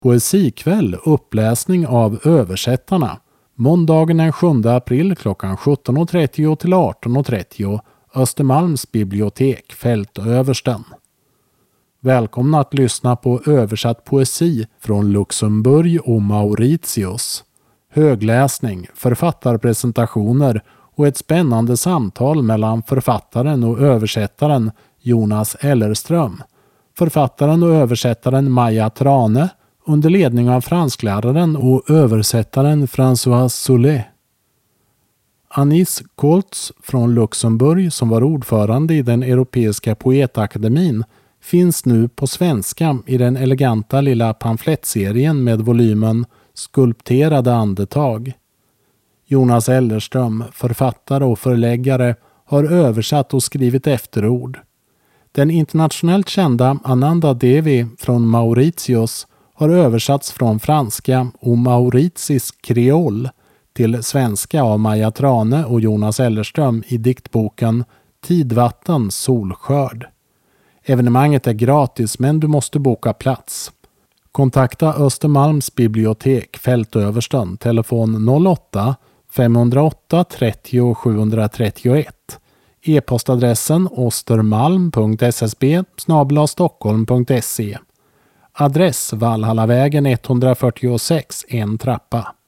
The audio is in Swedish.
Poesikväll uppläsning av Översättarna. Måndagen den 7 april klockan 17.30 till 18.30. Östermalms bibliotek, Fältöversten. Välkomna att lyssna på översatt poesi från Luxemburg och Mauritius. Högläsning, författarpresentationer och ett spännande samtal mellan författaren och översättaren Jonas Ellerström. Författaren och översättaren Maja Trane under ledning av franskläraren och översättaren François Soulet. Anis Koltz från Luxemburg, som var ordförande i den europeiska poetakademin, finns nu på svenska i den eleganta lilla pamflettserien med volymen Skulpterade andetag. Jonas Ellerström, författare och förläggare, har översatt och skrivit efterord. Den internationellt kända Ananda Devi från Mauritius har översatts från franska och mauritisk kreol till svenska av Maja Trane och Jonas Ellerström i diktboken Tidvatten solskörd. Evenemanget är gratis, men du måste boka plats. Kontakta Östermalms bibliotek, Fältöversten, telefon 08 508 30 731. E-postadressen ostermalm.ssb@stockholm.se. Adress Valhallavägen 146, en trappa.